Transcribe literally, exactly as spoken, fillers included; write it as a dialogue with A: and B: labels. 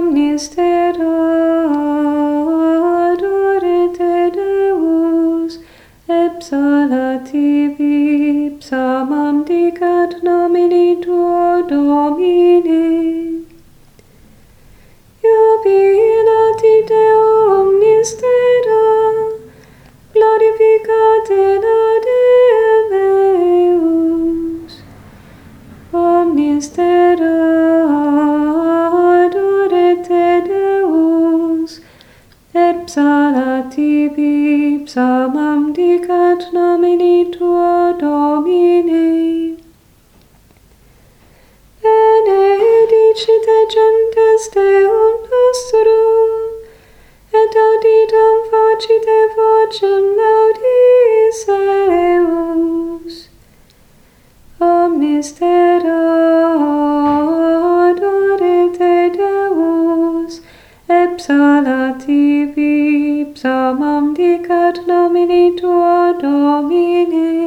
A: omnis terra adorete Deus, et salativi psalmam dicat nomini tuo Domine. Jubilati Deo omnis terra, glorificate laudem meus. Omnis terra adorete Deus, et psalativi psalmam dicat nomini tuo Domine. Benedicite gentes Deum nostrum, et auditum facite vocem laudis eus. Omnis terra adorete Deus, et psalativi psalmam dicat nomini tuo Domine.